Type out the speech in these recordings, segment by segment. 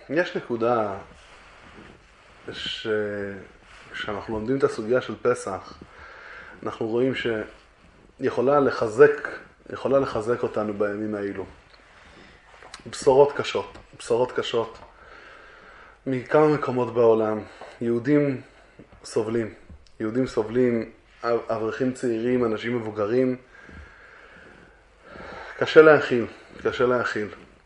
יש נקודה כשאנחנו לומדים את הסוגיה של פסח, אנחנו רואים שיכולה לחזק אותנו בימים האלו. בשורות קשות מכמה מקומות בעולם. יהודים סובלים, אברכים צעירים, אנשים מבוגרים. קשה להכיל.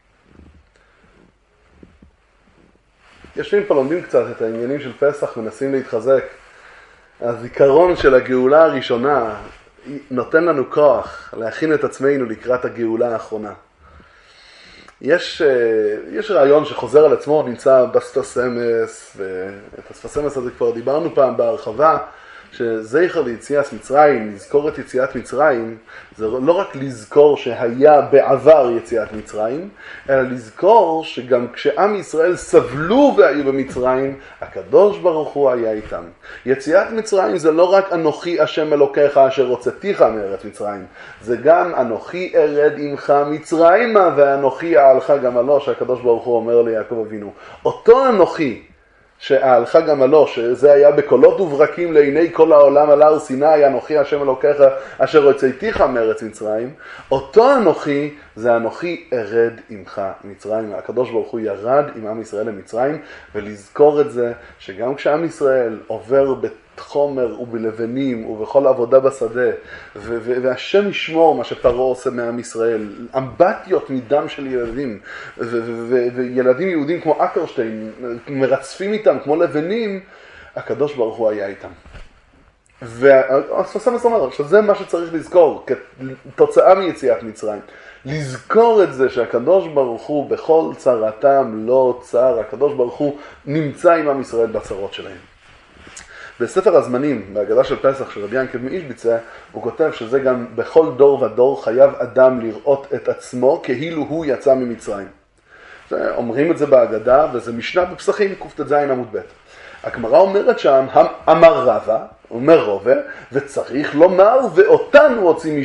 יושבים פה, לומדים קצת את העניינים של פסח, מנסים להתחזק. הזיכרון של הגאולה הראשונה נותן לנו כוח להכין את עצמנו לקראת הגאולה האחרונה. יש רעיון שחוזר על עצמו, נמצא בספסמס, ואת הספסמס הזה כבר דיברנו פעם בהרחבה, שזכר ליציאת מצרים, לזכור את יציאת מצרים, זה לא רק לזכור שהיה בעבר יציאת מצרים, אלא לזכור שגם כשעם ישראל סבלו והיו במצרים, הקדוש ברוך הוא היה איתם. יציאת מצרים זה לא רק אנוכי השם אלוקיך אשר הוצאתיך מארץ מצרים, זה גם אנוכי ארד עמך מצרימה ואנוכי אעלך גמלו, שהקדוש ברוך הוא אומר ליעקב אבינו. אותו אנוכי שאהלך גמלו, שזה היה בקולות וברקים לעיני כל העולם על הר סיני, אנוכי השם אלוקיך אשר הוצאתיך מארץ מצרים, אותו אנוכי זה אנוכי ארד עמך מצרים. הקדוש ברוך הוא ירד עם עם ישראל למצרים, ולזכור את זה שגם כשעם ישראל עובר בחומר ובלבנים ובכל עבודה בשדה, והשם ישמור מה שפרעה עושה מעם ישראל, אמבטיות מדם של ילדים, וילדים יהודים כמו אקרשטיין מרצפים איתם כמו לבנים, הקדוש ברוך הוא היה איתם. והספסמס אומר שזה מה שצריך לזכור כתוצאה מיציאת מצרים. לזכור את זה שהקדוש ברוך הוא בכל צרתם לא צר, הקדוש ברוך הוא נמצא עם עם ישראל בצרות שלהם. בספר הזמנים, בהגדה של פסח של רבי ינקב מאישביצה, הוא כותב שזה גם בכל דור ודור חייב אדם לראות את עצמו כאילו הוא יצא ממצרים. אומרים את זה בהגדה, וזה משנה בפסחים, קט"ז עמוד ב'. הגמרא אומרת שם, אמר רבא, אומר רובה, וצריך לומר ואותנו הוציא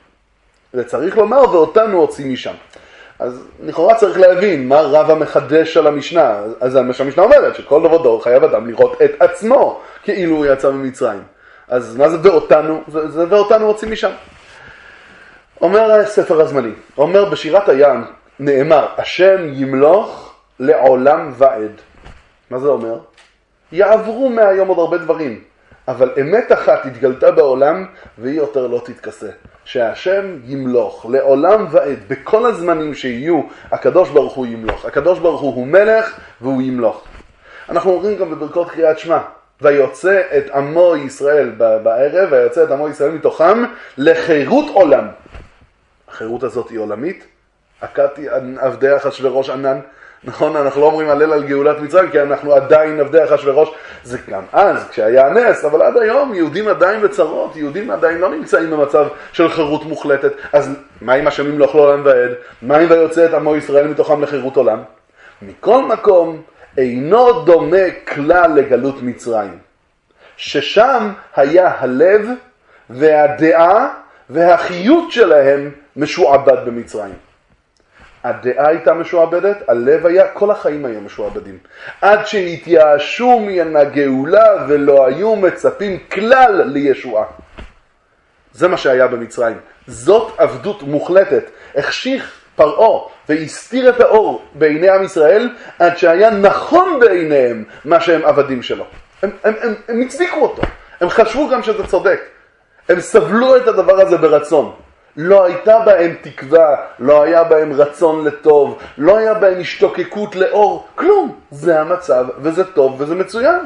משם. אז לכאורה צריך להבין מה רבא מחדש על המשנה. אז המשנה אומרת שכל דור חייב אדם לראות את עצמו כאילו הוא יצא ממצרים. אז מה זה ואותנו? זה ואותנו הוציא משם. אומר ספר הזמנים, אומר בשירת הים נאמר, השם ימלוך לעולם ועד. מה זה אומר? יעברו מהיום עוד הרבה דברים, אבל אמת אחת התגלתה בעולם והיא יותר לא תתכסה. שהשם ימלוך לעולם ועד, בכל הזמנים שיהיו, הקדוש ברוך הוא ימלוך. הקדוש ברוך הוא מלך והוא ימלוך. אנחנו אומרים גם בברכות קריאת שמע, ויוצא את עמו ישראל בערב, ויוצא את עמו ישראל מתוכם לחירות עולם. החירות הזאת היא עולמית. הכתי עבדי אחשוורוש ענן. נכון, אנחנו לא אומרים הלל על גאולת מצרים, כי אנחנו עדיין עבדי אחשוורוש. זה גם אז, כשהיה הנס, אבל עד היום יהודים עדיין בצרות, יהודים עדיין לא נמצאים במצב של חירות מוחלטת. אז מה אם השם ימלוך לעולם ועד? מה אם ויוצא את עמו ישראל מתוכם לחירות עולם? מכל מקום, אינו דומה כלל לגלות מצרים, ששם היה הלב והדעה והחיות שלהם משועבד במצרים. הדעה הייתה משועבדת, הלב היה, כל החיים היו משועבדים. עד שהתייאשו מן הגאולה ולא היו מצפים כלל לישועה. זה מה שהיה במצרים. זאת עבדות מוחלטת. החשיך פרעה והסתיר את האור בעיני עם ישראל, עד שהיה נכון בעיניהם מה שהם עבדים שלו. הם הצדיקו אותו. הם חשבו גם שזה צודק. הם סבלו את הדבר הזה ברצון. לא הייתה בהם תקווה, לא היה בהם רצון לטוב, לא היה בהם השתוקקות לאור, כלום. זה המצב, וזה טוב, וזה מצוין.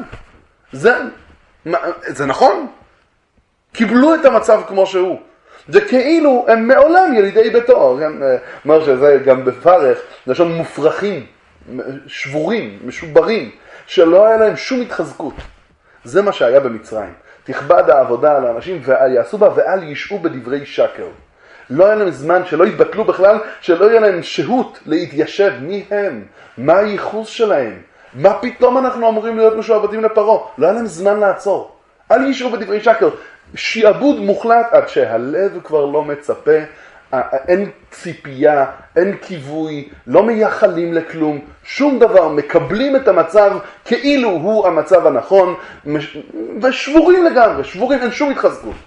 זה נכון. קיבלו את המצב כמו שהוא. זה כאילו הם מעולם ילידי ביתו. אומר שזה גם בפרך, לשון מופרכים, שבורים, משוברים, שלא היה להם שום התחזקות. זה מה שהיה במצרים. תכבד העבודה על האנשים ויעשו בה ואל ישעו בדברי שקר. לא היה להם זמן, שלא יתבטלו בכלל, שלא היה להם שהות להתיישב. מי הם? מה הייחוס שלהם? מה פתאום אנחנו אמורים להיות משועבדים לפרעה? לא היה להם זמן לעצור. אל ישעו בדברי שקר. שיעבוד מוחלט עד שהלב כבר לא מצפה, אין ציפייה, אין כיווי, לא מייחלים לכלום, שום דבר, מקבלים את המצב כאילו הוא המצב הנכון, ושבורים לגמרי, שבורים, אין שום התחזקות.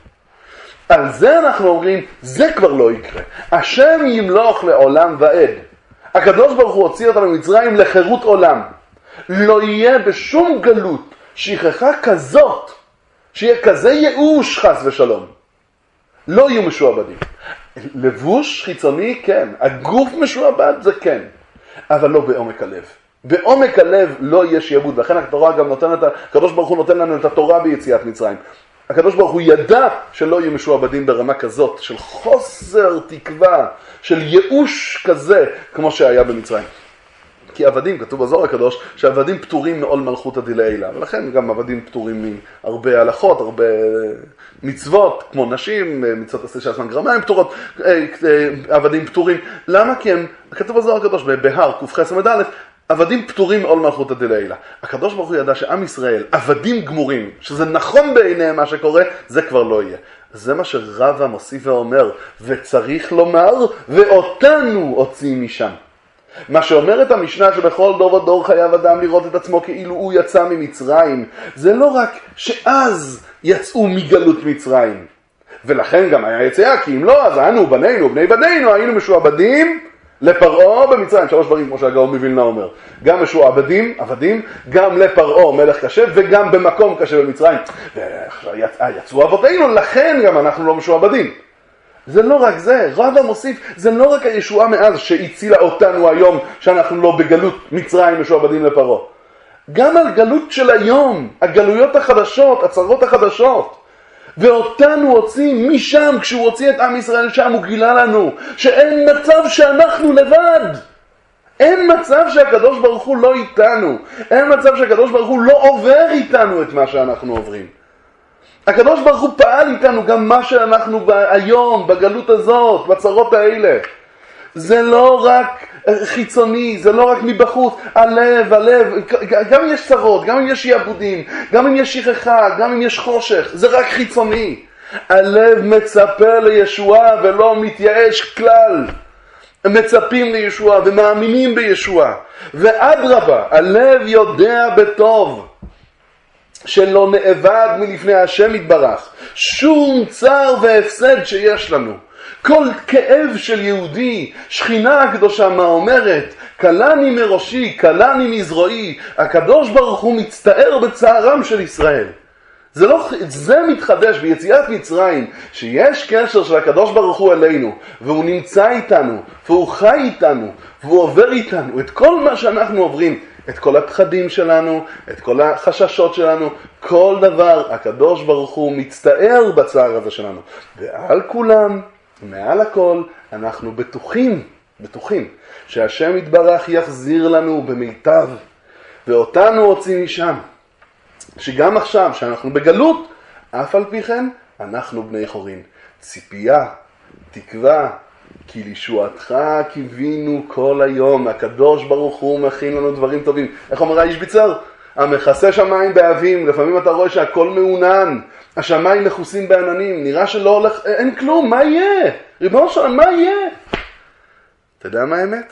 על זה אנחנו אומרים, זה כבר לא יקרה. השם ימלוך לעולם ועד. הקדוש ברוך הוא הוציא אותנו ממצרים לחירות עולם. לא יהיה בשום גלות שכחה כזאת, שיהיה כזה ייאוש חס ושלום. לא יהיו משועבדים. לבוש חיצוני כן, הגוף משועבד זה כן, אבל לא בעומק הלב. בעומק הלב לא יהיה שיעבוד, לכן התורה גם נותנת, הקדוש ברוך הוא נותן לנו את התורה ביציאת מצרים. הקדוש ברוך הוא ידע שלא יהיו משועבדים ברמה כזאת, של חוסר תקווה, של ייאוש כזה, כמו שהיה במצרים. כי עבדים, כתוב בזוהר הקדוש, שעבדים פטורים מעול מלכות הדילאילה, ולכן גם עבדים פטורים מהרבה הלכות, הרבה מצוות, כמו נשים, מצוות עשה שעצמן גרמה, הם פטורות, עבדים פטורים. למה? כי הם, כתוב בזוהר הקדוש, בהר, קופחס המדלת, עבדים פטורים מעול מלכות הדילאילה. הקדוש ברוך הוא ידע שעם ישראל, עבדים גמורים, שזה נכון בעיניהם מה שקורה, זה כבר לא יהיה. זה מה שרבא מוסיף ואומר, וצריך לומר, ואותנו הוציא משם. מה שאומרת המשנה שבכל דור ודור חייב אדם לראות את עצמו כאילו הוא יצא ממצרים, זה לא רק שאז יצאו מגלות מצרים, ולכן גם היה יציאה, כי אם לא, אז אנו, בנינו, בני בנינו, היינו משועבדים לפרעה במצרים. 3 דברים כמו שהגאון מווילנה אומר, גם משועבדים, עבדים, גם לפרעה מלך קשה, וגם במקום קשה במצרים. יצאו אבותינו, לכן גם אנחנו לא משועבדים. זה לא רק זה, רבא מוסיף, זה לא רק הישועה מאז שהצילה אותנו היום, שאנחנו לא בגלות מצרים משועבדים לפרעה. גם על גלות של היום, הגלויות החדשות, הצרות החדשות. ואותנו הוציא משם, כשהוא הוציא את עם ישראל שם, הוא גילה לנו שאין מצב שאנחנו לבד. אין מצב שהקדוש ברוך הוא לא איתנו. אין מצב שהקדוש ברוך הוא לא עובר איתנו את מה שאנחנו עוברים. הקדוש ברוך הוא פעל איתנו גם מה שאנחנו היום, בגלות הזאת, בצרות האלה. זה לא רק חיצוני, זה לא רק מבחוץ, הלב, גם אם יש צרות, גם אם יש יעבודים, גם אם יש שכחה, גם אם יש חושך, זה רק חיצוני. הלב מצפה לישועה ולא מתייאש כלל. מצפים לישועה ומאמינים בישועה. ואדרבה, הלב יודע בטוב שלא נאבד מלפני השם יתברך שום צער והפסד שיש לנו. כל כאב של יהודי, שכינה הקדושה מה אומרת? קלני מראשי, קלני מזרועי. הקדוש ברוך הוא מצטער בצערם של ישראל. זה מתחדש ביציאת מצרים, שיש קשר של הקדוש ברוך הוא אלינו, והוא נמצא איתנו, והוא חי איתנו, והוא עובר איתנו את כל מה שאנחנו עוברים, את כל הפחדים שלנו, את כל החששות שלנו, כל דבר, הקדוש ברוך הוא מצטער בצער הזה שלנו. ועל כולם, מעל הכל, אנחנו בטוחים, שהשם יתברך יחזיר לנו במיטב, ואותנו הוציא משם. שגם עכשיו, שאנחנו בגלות, אף על פי כן, אנחנו בני חורין. ציפייה, תקווה, כי לישועתך קיווינו כל היום. הקדוש ברוך הוא מכין לנו דברים טובים. איך אומר האיש ביצר? המכסה שמיים באבים, לפעמים אתה רואה שהכל מעונן, השמיים מכוסים בעננים, נראה שלא הולך, אין כלום, מה יהיה? ריבונו של עולם, מה יהיה? אתה יודע מה האמת?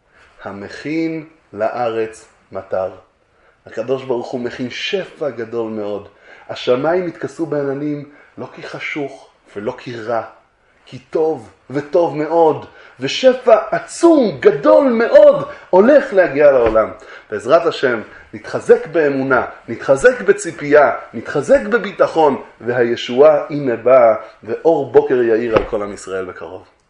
המכין לארץ מטר. הקדוש ברוך הוא מכין שפע גדול מאוד. השמיים התכסו בעננים לא כי חשוך ולא כי רע, כי טוב וטוב מאוד, ושפע עצום גדול מאוד הולך להגיע לעולם. בעזרת השם נתחזק באמונה, נתחזק בציפייה, נתחזק בביטחון, והישועה הנה באה, ואור בוקר יאיר על כל עם ישראל בקרוב.